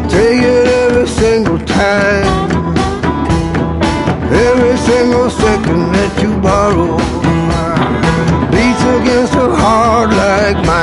take it every single time, every single second that you borrow beats against a heart like mine.